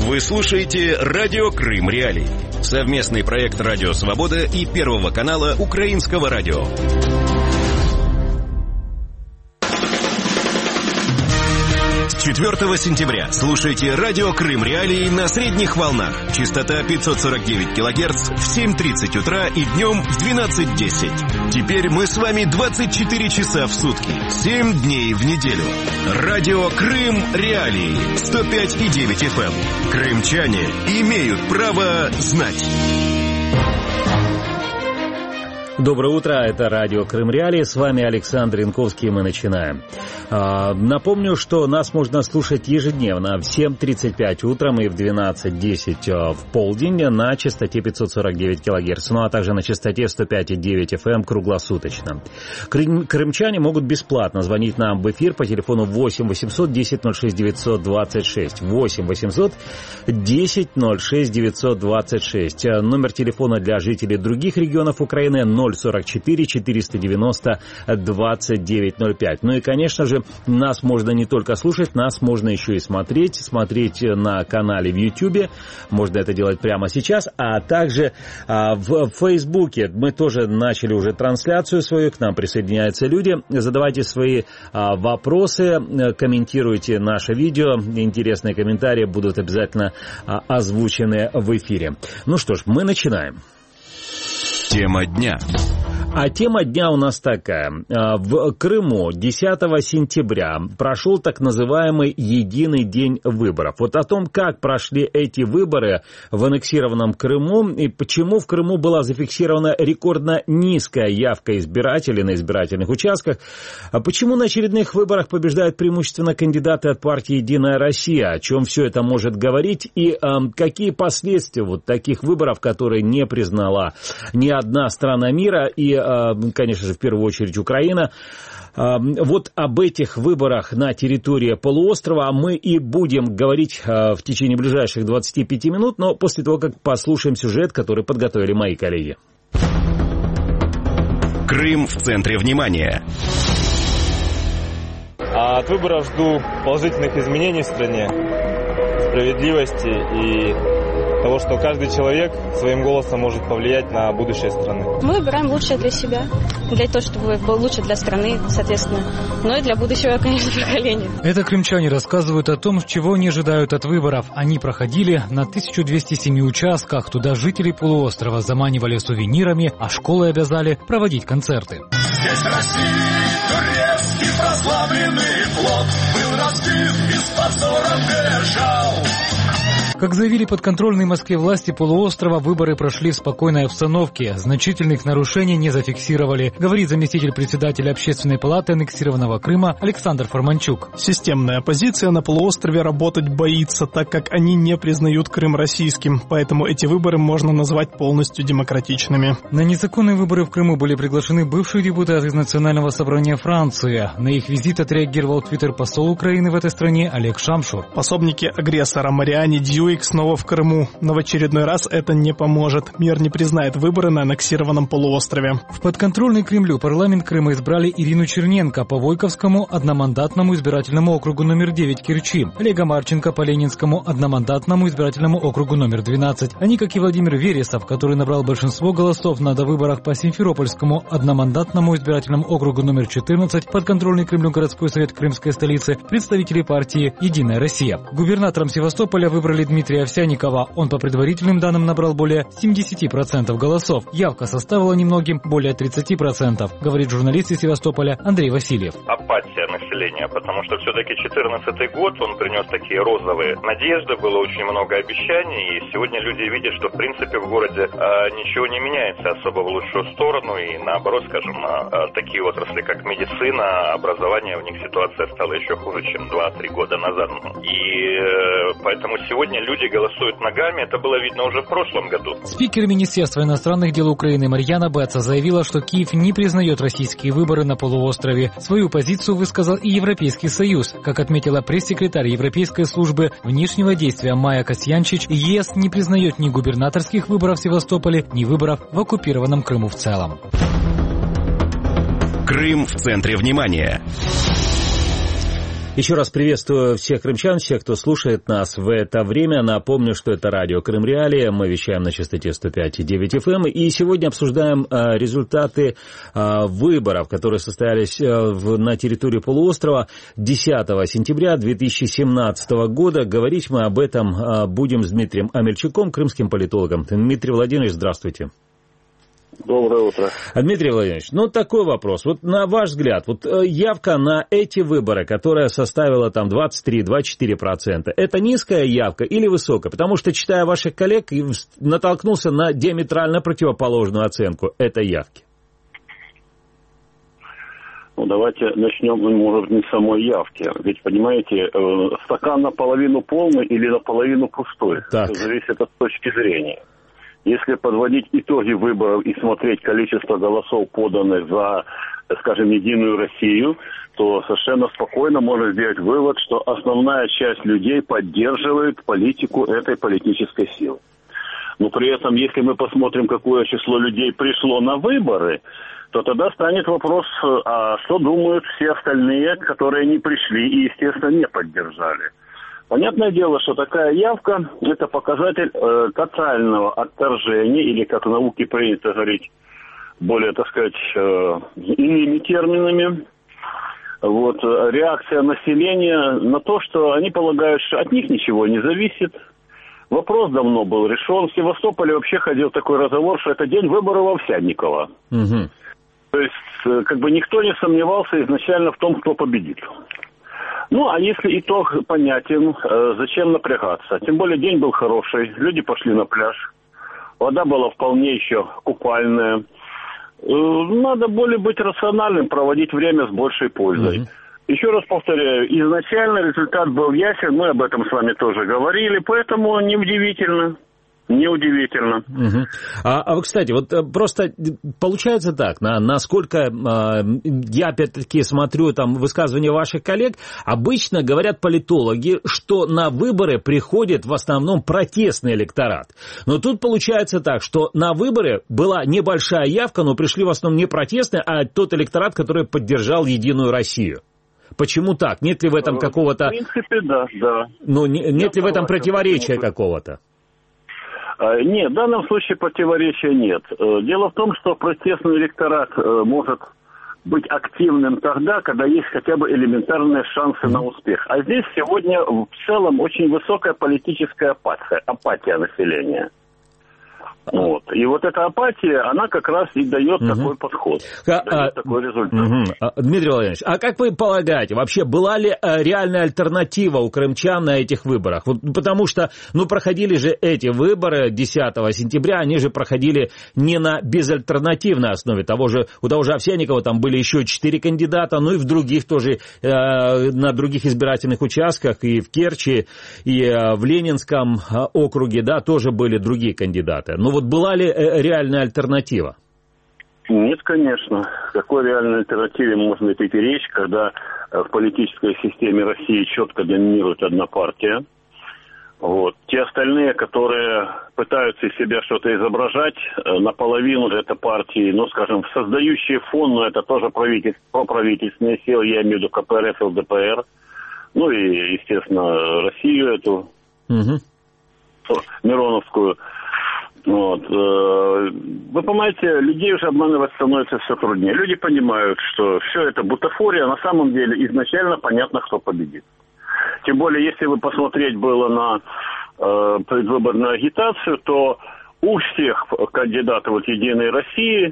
Вы слушаете «Радио Крым Реалии». Совместный проект «Радио Свобода» и Первого канала Украинского радио. С 4 сентября слушайте «Радио Крым Реалии» на средних волнах. Частота 549 кГц в 7:30 утра и днем в 12:10. Теперь мы с вами 24 часа в сутки, 7 дней в неделю. «Радио Крым Реалии» 105,9 FM. Крымчане имеют право знать. Доброе утро, это радио Крым Реалии, с вами Александр Янковский, и мы начинаем. Напомню, что нас можно слушать ежедневно в 7:35 утром и в 12:10 в полдень на частоте 549 кГц, ну а также на частоте 105,9 FM круглосуточно. Крымчане могут бесплатно звонить нам в эфир по телефону 8 800 10 06 926, 8 800 10 06 926. Номер телефона для жителей других регионов Украины 044 490 2905. Ну и, конечно же, нас можно не только слушать, нас можно еще и смотреть на канале в YouTube. Можно это делать прямо сейчас, а также в Фейсбуке. Мы тоже начали уже трансляцию свою, к нам присоединяются люди. Задавайте свои вопросы, комментируйте наше видео. Интересные комментарии будут обязательно озвучены в эфире. Ну что ж, мы начинаем. Тема дня. А тема дня у нас такая. В Крыму 10 сентября прошел так называемый единый день выборов. Вот о том, как прошли эти выборы в аннексированном Крыму и почему в Крыму была зафиксирована рекордно низкая явка избирателей на избирательных участках, а почему на очередных выборах побеждают преимущественно кандидаты от партии «Единая Россия», о чем все это может говорить и какие последствия вот таких выборов, которые не признала ни одна страна мира и, конечно же, в первую очередь Украина. Вот об этих выборах на территории полуострова мы и будем говорить в течение ближайших 25 минут, но после того, как послушаем сюжет, который подготовили мои коллеги. Крым в центре внимания. От выборов жду положительных изменений в стране, справедливости и того, что каждый человек своим голосом может повлиять на будущее страны. Мы выбираем лучшее для себя, для того, чтобы было лучше для страны, соответственно, но и для будущего, конечно, поколения. Это крымчане рассказывают о том, чего они ожидают от выборов. Они проходили на 1207 участках, туда жители полуострова заманивали сувенирами, а школы обязали проводить концерты. Здесь России турецкий прославленный флот был разбит и с позором бежал. Как заявили подконтрольные Москве власти полуострова, выборы прошли в спокойной обстановке. Значительных нарушений не зафиксировали, говорит заместитель председателя Общественной палаты аннексированного Крыма Александр Форманчук. Системная оппозиция на полуострове работать боится, так как они не признают Крым российским. Поэтому эти выборы можно назвать полностью демократичными. На незаконные выборы в Крыму были приглашены бывшие депутаты из Национального собрания Франции. На их визит отреагировал твиттер-посол Украины в этой стране Олег Шамшур. Пособники агрессора Мариане Дьюик снова в Крыму, но в очередной раз это не поможет. Мир не признает выборы на аннексированном полуострове. В подконтрольный Кремлю парламент Крыма избрали Ирину Черненко по Войковскому одномандатному избирательному округу номер 9 Керчи, Олега Марченко по Ленинскому одномандатному избирательному округу номер 12. Они, как и Владимир Вересов, который набрал большинство голосов на довыборах по Симферопольскому одномандатному избирательному округу номер 14, подконтрольный Кремлю городской совет крымской столицы, представители партии «Единая Россия». Губернатором Севастополя выбрали Дмитрия Овсянникова. Он по предварительным данным набрал более 70% голосов. Явка составила немногим более 30%, говорит журналист из Севастополя Андрей Васильев. Апатия населения, потому что все-таки 2014 год, он принес такие розовые надежды, было очень много обещаний, и сегодня люди видят, что в принципе в городе ничего не меняется особо в лучшую сторону, и наоборот, скажем, такие отрасли, как медицина, образование, в них ситуация стала еще хуже, чем 2-3 года назад. И поэтому сегодня люди голосуют ногами, это было видно уже в прошлом году. Спикер Министерства иностранных дел Украины Марьяна Беца заявила, что Киев не признает российские выборы на полуострове. Свою позицию высказал и Европейский Союз. Как отметила пресс-секретарь Европейской службы внешнего действия Майя Касьянчич, ЕС не признает ни губернаторских выборов в Севастополе, ни выборов в оккупированном Крыму в целом. Крым в центре внимания. Еще раз приветствую всех крымчан, всех, кто слушает нас в это время. Напомню, что это радио Крым Реалии. Мы вещаем на частоте 105,9 FM. И сегодня обсуждаем результаты выборов, которые состоялись на территории полуострова 10 сентября 2017 года. Говорить мы об этом будем с Дмитрием Амельчуком, крымским политологом. Дмитрий Владимирович, здравствуйте. Доброе утро. Дмитрий Владимирович, такой вопрос. Вот на ваш взгляд, явка на эти выборы, которая составила там 23-24%, это низкая явка или высокая? Потому что, читая ваших коллег, натолкнулся на диаметрально противоположную оценку этой явки. Давайте начнем, может, не с самой явки. Ведь, понимаете, стакан наполовину полный или наполовину пустой. Так. Это зависит от точки зрения. Если подводить итоги выборов и смотреть количество голосов, поданных за, скажем, Единую Россию, то совершенно спокойно можно сделать вывод, что основная часть людей поддерживает политику этой политической силы. Но при этом, если мы посмотрим, какое число людей пришло на выборы, то тогда станет вопрос, а что думают все остальные, которые не пришли и, естественно, не поддержали. Понятное дело, что такая явка – это показатель тотального отторжения, или, как в науке принято говорить, более, так сказать, иными терминами, реакция населения на то, что они полагают, что от них ничего не зависит. Вопрос давно был решен. В Севастополе вообще ходил такой разговор, что это день выборов Овсянникова. Угу. То есть, никто не сомневался изначально в том, кто победит. А если итог понятен, зачем напрягаться? Тем более день был хороший, люди пошли на пляж, вода была вполне еще купальная. Надо более быть рациональным, проводить время с большей пользой. Mm-hmm. Еще раз повторяю, изначально результат был ясен, мы об этом с вами тоже говорили, поэтому неудивительно. Неудивительно. Угу. А вы, кстати, просто получается так, насколько я опять-таки смотрю высказывания ваших коллег, обычно говорят политологи, что на выборы приходит в основном протестный электорат. Но тут получается так, что на выборы была небольшая явка, но пришли в основном не протестные, а тот электорат, который поддержал Единую Россию. Почему так? Нет ли в этом какого-то... В принципе, да. Нет ли в этом противоречия какого-то? Нет, в данном случае противоречия нет. Дело в том, что протестный электорат может быть активным тогда, когда есть хотя бы элементарные шансы на успех. А здесь сегодня в целом очень высокая политическая апатия населения. И эта апатия, она как раз и дает такой подход, дает такой результат. Дмитрий Владимирович, а как вы полагаете, вообще была ли реальная альтернатива у крымчан на этих выборах? Потому что, проходили же эти выборы 10 сентября, они же проходили не на безальтернативной основе. У того же Овсянникова там были еще 4 кандидата, и в других тоже, на других избирательных участках, и в Керчи, и в Ленинском округе, тоже были другие кандидаты. Была ли реальная альтернатива? Нет, конечно. О какой реальной альтернативе можно идти речь, когда в политической системе России четко доминирует одна партия? Те остальные, которые пытаются из себя что-то изображать, наполовину это партии, создающие фон, но это тоже проправительственные силы, я имею в виду КПРФ, ЛДПР, и, естественно, Россию эту, Мироновскую. Вы понимаете, людей уже обманывать становится все труднее. Люди понимают, что все это бутафория, на самом деле изначально понятно, кто победит. Тем более, если вы посмотреть было на предвыборную агитацию, то у всех кандидатов Единой России,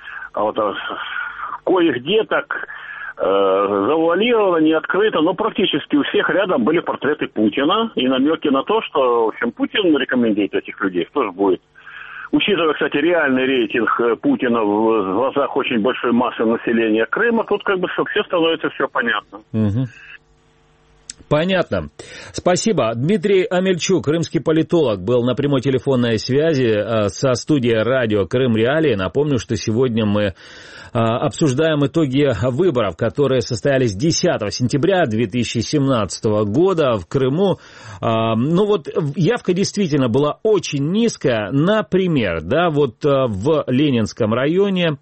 кое-где так завуалировано, не открыто, но практически у всех рядом были портреты Путина и намеки на то, что, в общем, Путин рекомендует этих людей, кто же будет. Учитывая, кстати, реальный рейтинг Путина в глазах очень большой массы населения Крыма, тут вообще становится все понятно. Угу. Понятно. Спасибо. Дмитрий Амельчук, крымский политолог, был на прямой телефонной связи со студией радио Крым Реалии. Напомню, что сегодня мы обсуждаем итоги выборов, которые состоялись 10 сентября 2017 года в Крыму. Ну вот явка действительно была очень низкая. Например, да, вот в Ленинском районе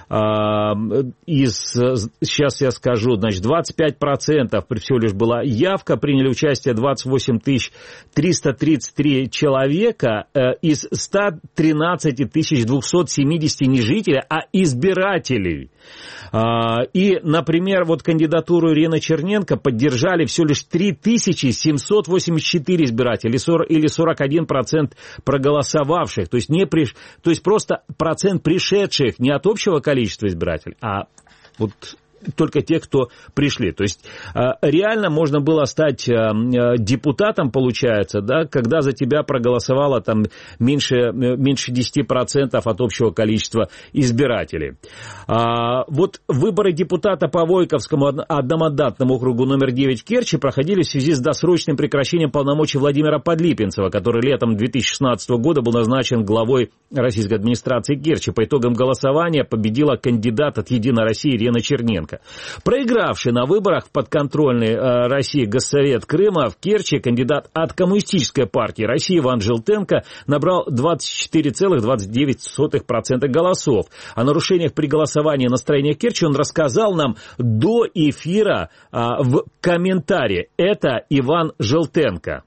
сейчас я скажу, значит, 25% всего лишь была явка, приняли участие 28 333 человека из 113 270 не жителей, а избирателей. И, например, вот кандидатуру Ирины Черненко поддержали всего лишь 3784 избирателя, или 41% проголосовавших. То есть просто процент пришедших не от общего количества избирателей, а вот только те, кто пришли. То есть реально можно было стать депутатом, получается, да, когда за тебя проголосовало там меньше 10% от общего количества избирателей. Вот выборы депутата по Войковскому одномандатному округу номер 9 в Керчи проходили в связи с досрочным прекращением полномочий Владимира Подлипинцева, который летом 2016 года был назначен главой российской администрации Керчи. По итогам голосования победила кандидат от «Единой России» Ирина Черненко. Проигравший на выборах в подконтрольный России Госсовет Крыма в Керчи кандидат от Коммунистической партии России Иван Желтенко набрал 24,29% голосов. О нарушениях при голосовании на строениях Керчи он рассказал нам до эфира в комментарии. Это Иван Желтенко.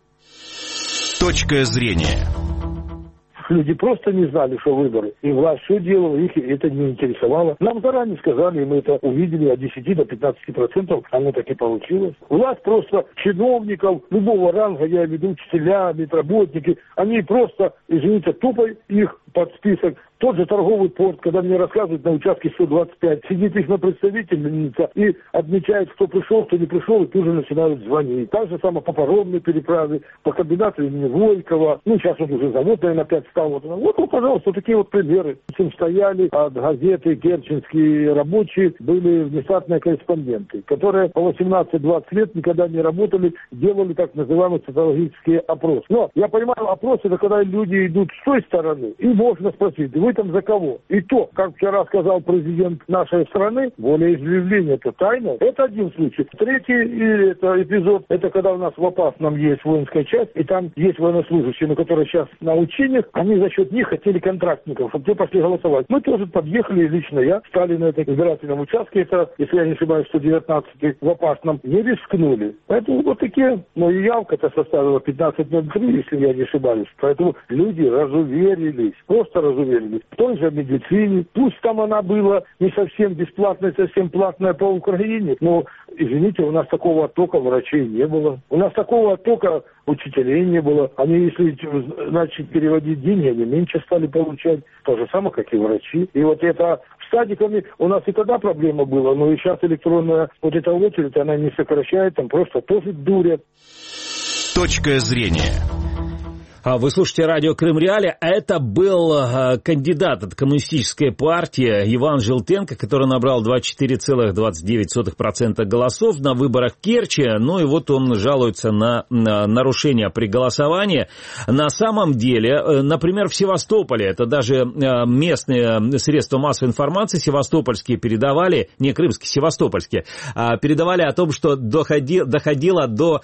Точка зрения. Люди просто не знали, что выборы. И власть все делала, их это не интересовало. Нам заранее сказали, и мы это увидели, от 10 до 15% оно так и получилось. Власть просто чиновников любого ранга, я имею в виду учителя, медработники, они просто, извините, тупо их под список. Тот же торговый порт, когда мне рассказывают на участке 125, сидит их на представительница и отмечает, кто пришел, кто не пришел, и тут же начинают звонить. Так же самое по паромной переправе, по комбинату имени Войкова. Ну, сейчас он уже завод, наверное, опять стал. Вот, пожалуйста, вот такие вот примеры. Этим стояли от газеты керченские рабочие, были внештатные корреспонденты, которые по 18-20 лет никогда не работали, делали так называемый социологический опрос. Но я понимаю, опрос это когда люди идут с той стороны, и можно спросить, вы там за кого? И то, как вчера сказал президент нашей страны, волеизъявление это тайна. Это один случай. Третий эпизод, это когда у нас в Опасном есть воинская часть, и там есть военнослужащие, которые сейчас на учениях, они за счет них хотели контрактников, чтобы те пошли голосовать. Мы тоже подъехали, лично я, стали на этом избирательном участке, это, если я не ошибаюсь, 119 в Опасном, не рискнули. Поэтому вот такие, но и явка-то составила 15.03, если я не ошибаюсь. Поэтому люди разуверились, просто разуверились. В той же медицине, пусть там она была не совсем бесплатная, совсем платная по Украине, но, извините, у нас такого оттока врачей не было. У нас такого оттока учителей не было. Они, если, значит, переводить деньги, они меньше стали получать. То же самое, как и врачи. И вот это с садиками у нас и тогда проблема была, но и сейчас электронная вот эта очередь, она не сокращает, там просто тоже дурят. Точка зрения. Вы слушаете радио Крым Реалии, а это был кандидат от Коммунистической партии Иван Желтенко, который набрал 24,29% голосов на выборах в Керчи. Ну и вот он жалуется на нарушения при голосовании. На самом деле, например, в Севастополе, это даже местные средства массовой информации севастопольские передавали, не крымские, севастопольские, передавали о том, что доходило до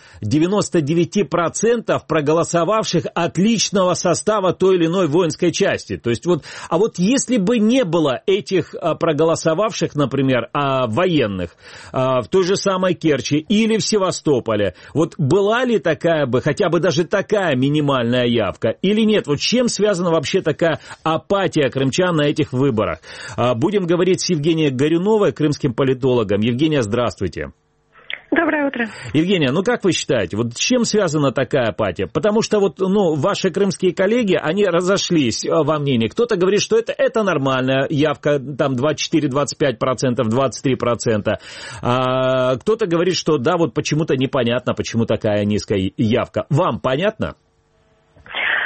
99% проголосовавших от личного состава той или иной воинской части. То есть вот, а вот если бы не было этих проголосовавших, например, военных в той же самой Керчи или в Севастополе, вот была ли такая бы, хотя бы даже такая минимальная явка или нет? Вот с чем связана вообще такая апатия крымчан на этих выборах? Будем говорить с Евгенией Горюновой, крымским политологом. Евгения, здравствуйте. Доброе утро. Евгения, ну как вы считаете, вот с чем связана такая апатия? Потому что вот, ваши крымские коллеги, они разошлись во мнении. Кто-то говорит, что это нормальная явка, там 24-25%, 23%. А кто-то говорит, что да, вот почему-то непонятно, почему такая низкая явка. Вам понятно?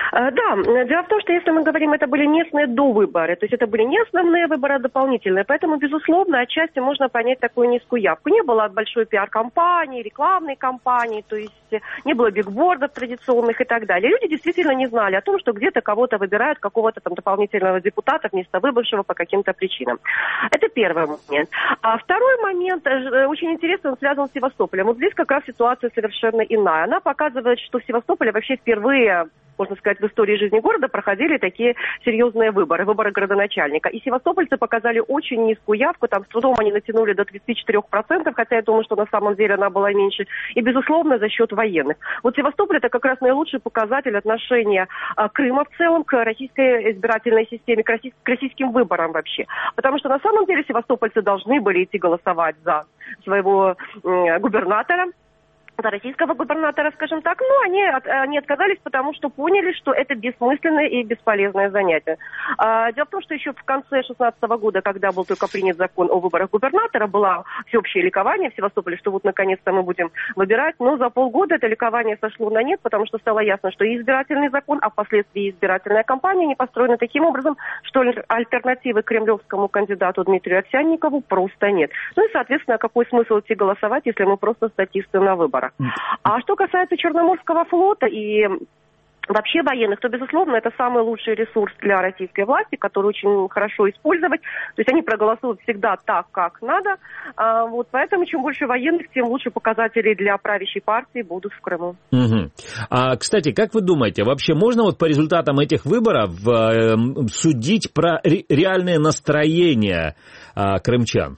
Да, дело в том, что если мы говорим, это были местные довыборы, то есть это были не основные выборы, а дополнительные, поэтому, безусловно, отчасти можно понять такую низкую явку. Не было большой пиар-кампании, рекламной кампании, то есть не было бигбордов традиционных и так далее. Люди действительно не знали о том, что где-то кого-то выбирают, какого-то там дополнительного депутата вместо выбывшего по каким-то причинам. Это первый момент. А второй момент, очень интересный, он связан с Севастополем. Вот здесь как раз ситуация совершенно иная. Она показывает, что в Севастополе вообще впервые, можно сказать, в истории жизни города проходили такие серьезные выборы градоначальника. И севастопольцы показали очень низкую явку, там с трудом они натянули до 34%, хотя я думаю, что на самом деле она была меньше. И, безусловно, за счет военных. Вот Севастополь – это как раз наилучший показатель отношения Крыма в целом к российской избирательной системе, к российским выборам вообще. Потому что на самом деле севастопольцы должны были идти голосовать за своего губернатора, за российского губернатора, скажем так, но они отказались, потому что поняли, что это бессмысленное и бесполезное занятие. Дело в том, что еще в конце 2016 года, когда был только принят закон о выборах губернатора, было всеобщее ликование в Севастополе, что вот наконец-то мы будем выбирать, но за полгода это ликование сошло на нет, потому что стало ясно, что и избирательный закон, а впоследствии и избирательная кампания не построена таким образом, что альтернативы кремлевскому кандидату Дмитрию Овсянникову просто нет. Ну и, соответственно, какой смысл идти голосовать, если мы просто статисты на выборах? А что касается Черноморского флота и вообще военных, то, безусловно, это самый лучший ресурс для российской власти, который очень хорошо использовать. То есть они проголосуют всегда так, как надо. Вот поэтому чем больше военных, тем лучше показатели для правящей партии будут в Крыму. Угу. Кстати, как вы думаете, вообще можно вот по результатам этих выборов судить про реальное настроение крымчан?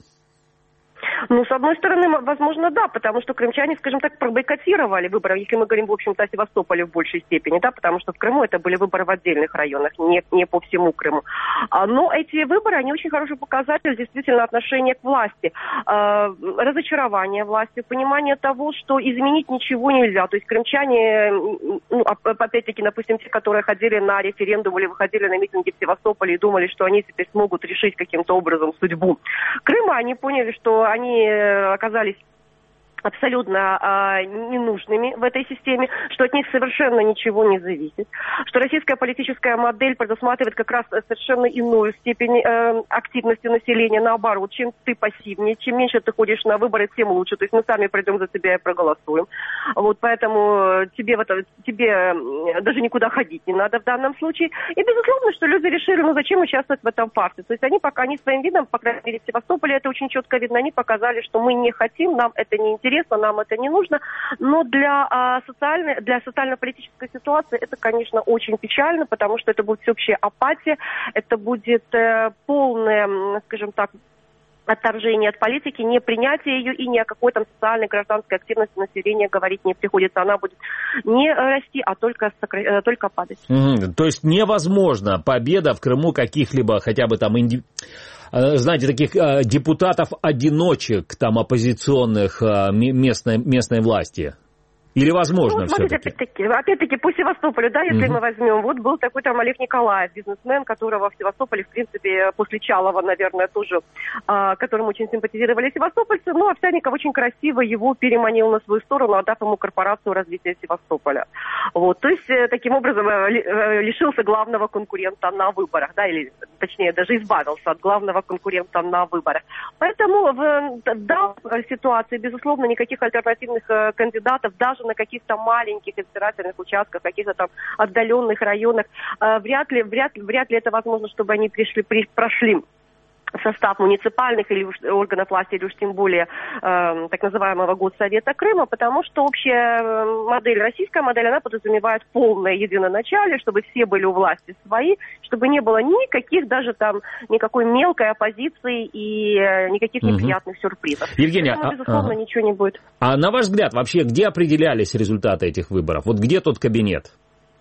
Ну, с одной стороны, возможно, да, потому что крымчане, скажем так, пробойкотировали выборы, если мы говорим, в общем-то, о Севастополе в большей степени, да, потому что в Крыму это были выборы в отдельных районах, не по всему Крыму. Но эти выборы, они очень хороший показатель действительно отношения к власти, разочарование власти, понимание того, что изменить ничего нельзя. То есть крымчане, ну, опять-таки, допустим, те, которые ходили на референдум или выходили на митинги в Севастополе и думали, что они теперь смогут решить каким-то образом судьбу Крыма, они поняли, что они оказались абсолютно ненужными в этой системе, что от них совершенно ничего не зависит, что российская политическая модель предусматривает как раз совершенно иную степень активности населения, наоборот, чем ты пассивнее, чем меньше ты ходишь на выборы, тем лучше, то есть мы сами придем за тебя и проголосуем, вот поэтому тебе даже никуда ходить не надо в данном случае, и безусловно, что люди решили, ну зачем участвовать в этом фарсе, то есть они своим видом, по крайней мере в Севастополе это очень четко видно, они показали, что мы не хотим, нам это не интересно, нам это не нужно, но для социально-политической ситуации это, конечно, очень печально, потому что это будет всеобщая апатия, это будет полное, скажем так, отторжение от политики, не принятие ее и ни о какой там социальной гражданской активности населения говорить не приходится. Она будет не расти, а только падать. То есть невозможно победа в Крыму каких-либо хотя бы там знаете, таких депутатов-одиночек, там, оппозиционных местной власти? Или возможно все-таки? Опять-таки, по Севастополю, да, если мы возьмем, вот был такой там Олег Николаев, бизнесмен, которого в Севастополе, в принципе, после Чалова, наверное, тоже, которому очень симпатизировали севастопольцы, но Овсянников очень красиво его переманил на свою сторону, отдав ему корпорацию развития Севастополя. Вот, то есть, таким образом, лишился главного конкурента на выборах, да, или, точнее, даже избавился от главного конкурента на выборах. Поэтому в данной ситуации, безусловно, никаких альтернативных кандидатов, даже на каких-то маленьких избирательных участках, каких-то там отдаленных районах, вряд ли это возможно, чтобы они прошли в состав муниципальных или органов власти, или уж тем более так называемого Госсовета Крыма, потому что общая модель, российская модель, она подразумевает полное единоначалие, чтобы все были у власти свои, чтобы не было никаких даже там, никакой мелкой оппозиции и никаких неприятных сюрпризов. Евгения, безусловно, ничего не будет. А на ваш взгляд, вообще, где определялись результаты этих выборов? Вот где тот кабинет?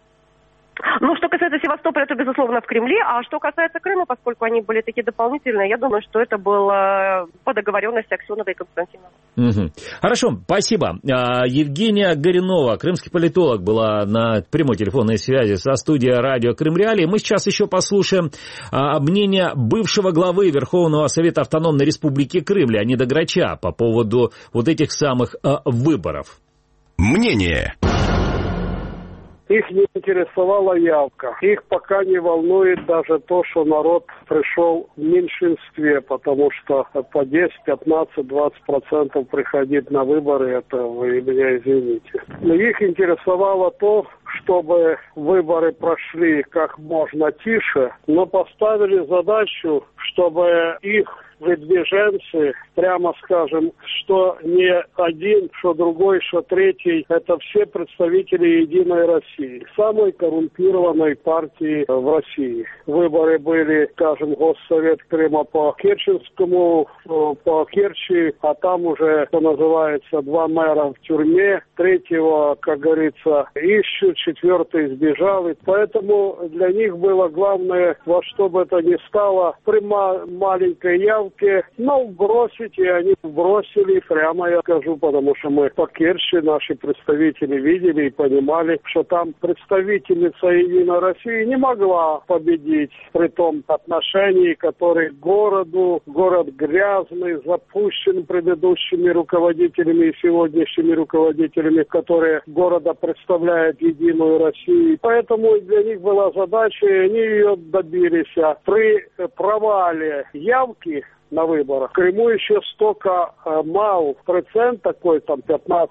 Ну, что касается Севастополя, то, безусловно, в Кремле. А что касается Крыма, поскольку они были такие дополнительные, я думаю, что это было по договоренности Аксеновой и Константинова. Хорошо, спасибо. Евгения Горюнова, крымский политолог, была на прямой телефонной связи со студией радио Крым Реалии. Мы сейчас еще послушаем мнение бывшего главы Верховного Совета Автономной Республики Крым Леонида Грача по поводу вот этих самых выборов. Мнение. Их не интересовала явка. Их пока не волнует даже то, что народ пришел в меньшинстве, потому что по 10, 15, 20% приходить на выборы, это вы меня извините. Но их интересовало то, чтобы выборы прошли как можно тише, но поставили задачу, чтобы их выдвиженцы, прямо скажем, что не один, что другой, что третий, это все представители «Единой России», самой коррумпированной партии в России. Выборы были, скажем, Госсовет Крыма по Керченскому, по Керчи, а там уже, что называется, 2 мэра в тюрьме, 3-го, как говорится, ищут, 4-й сбежал. И поэтому для них было главное, во что бы это ни стало, при маленькой явке, но бросить, и они бросили, прямо я скажу, потому что мы по Керчи наши представители видели и понимали, что там представительница «Единой России» не могла победить при том отношении, которое к городу, город грязный, запущен предыдущими руководителями и сегодняшними руководителями, которые города представляют «Единую Россию». Поэтому для них была задача, и они ее добились. А при провале явки на выборах в Крыму еще столько мал процент, такой там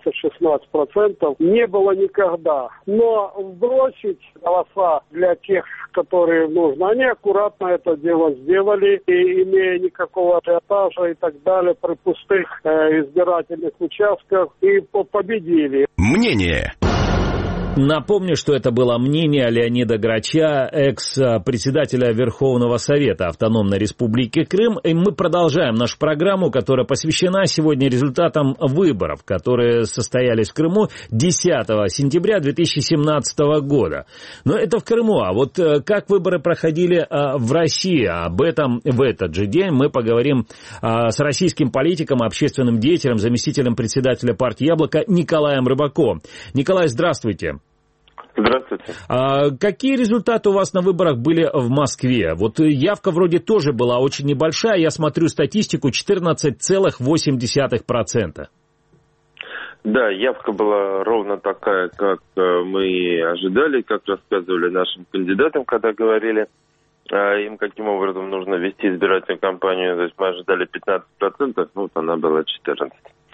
15-16%, не было никогда. Но вбросить голоса для тех, которые нужно, они аккуратно это дело сделали, и имея никакого ажиотажа и так далее, при пустых избирательных участках, и победили. Мнение. Напомню, что это было мнение Леонида Грача, экс-председателя Верховного Совета Автономной Республики Крым. И мы продолжаем нашу программу, которая посвящена сегодня результатам выборов, которые состоялись в Крыму 10 сентября 2017 года. Но это в Крыму. А вот как выборы проходили в России, об этом в этот же день мы поговорим с российским политиком, общественным деятелем, заместителем председателя партии «Яблоко» Николаем Рыбаковым. Николай, здравствуйте. Здравствуйте. Какие результаты у вас на выборах были в Москве? Вот явка вроде тоже была очень небольшая. Я смотрю статистику, 14,8%. Да, явка была ровно такая, как мы ожидали, как рассказывали нашим кандидатам, когда говорили им, каким образом нужно вести избирательную кампанию. То есть мы ожидали 15%, вот она была 14%.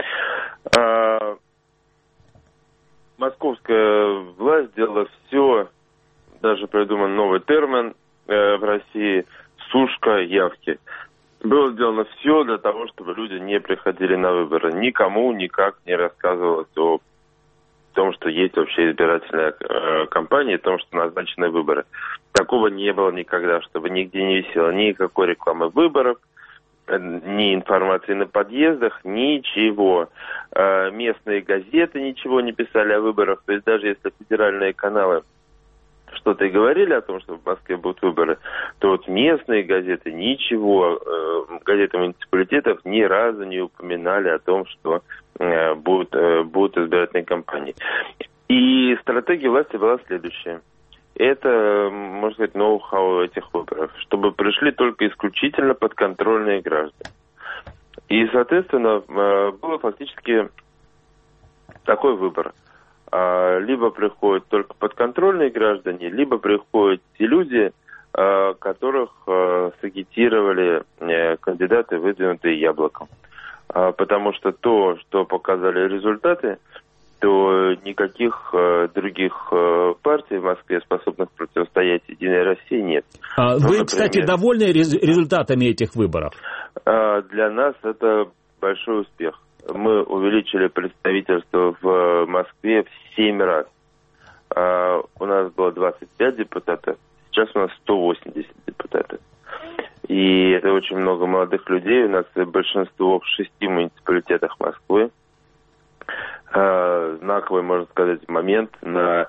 Московская власть сделала все, даже придуман новый термин в России – сушка явки. Было сделано все для того, чтобы люди не приходили на выборы. Никому никак не рассказывалось о том, что есть вообще избирательная кампания, о том, что назначены выборы. Такого не было никогда, чтобы нигде не висело никакой рекламы выборов, ни информации на подъездах, ничего. Местные газеты ничего не писали о выборах. То есть даже если федеральные каналы что-то и говорили о том, что в Москве будут выборы, то вот местные газеты ничего, газеты муниципалитетов ни разу не упоминали о том, что будут избирательные кампании. И стратегия власти была следующая. Это, можно сказать, ноу-хау этих выборов, чтобы пришли только исключительно подконтрольные граждане. И, соответственно, был фактически такой выбор. Либо приходят только подконтрольные граждане, либо приходят те люди, которых сагитировали кандидаты, выдвинутые «Яблоком». Потому что то, что показали результаты, то никаких других партий в Москве, способных противостоять «Единой России», нет. Вы, кстати, довольны результатами этих выборов? Для нас это большой успех. Мы увеличили представительство в Москве в 7 раз. У нас было 25 депутатов, сейчас у нас 180 депутатов. И это очень много молодых людей. У нас большинство в 6 муниципалитетах Москвы. Знаковый, можно сказать, момент в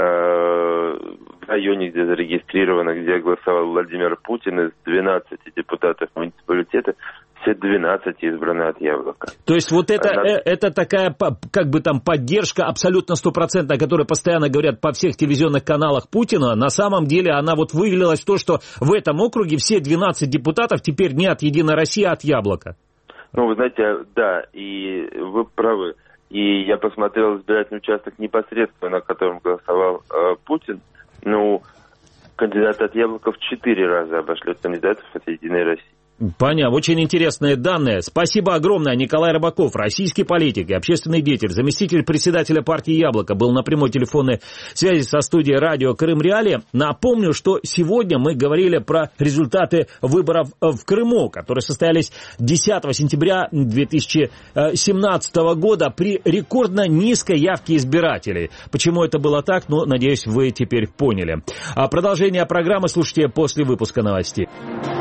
районе, где зарегистрировано, где голосовал Владимир Путин, из 12 депутатов муниципалитета, все 12 избраны от «Яблока». То есть вот это такая, как бы там, поддержка абсолютно стопроцентная, о которой постоянно говорят по всех телевизионных каналах Путина, на самом деле она вот вылилась в то, что в этом округе все 12 депутатов теперь не от «Единой России», а от «Яблока». Ну, вы знаете, да, и вы правы. и я посмотрел избирательный участок непосредственно, на котором голосовал Путин. Ну, кандидаты от Яблока в 4 раза обошли кандидатов от «Единой России». Понятно. Очень интересные данные. Спасибо огромное. Николай Рыбаков, российский политик и общественный деятель, заместитель председателя партии «Яблоко», был на прямой телефонной связи со студией радио Крым-Реалии. Напомню, что сегодня мы говорили про результаты выборов в Крыму, которые состоялись 10 сентября 2017 года при рекордно низкой явке избирателей. Почему это было так? Ну, надеюсь, вы теперь поняли. А продолжение программы слушайте после выпуска новостей.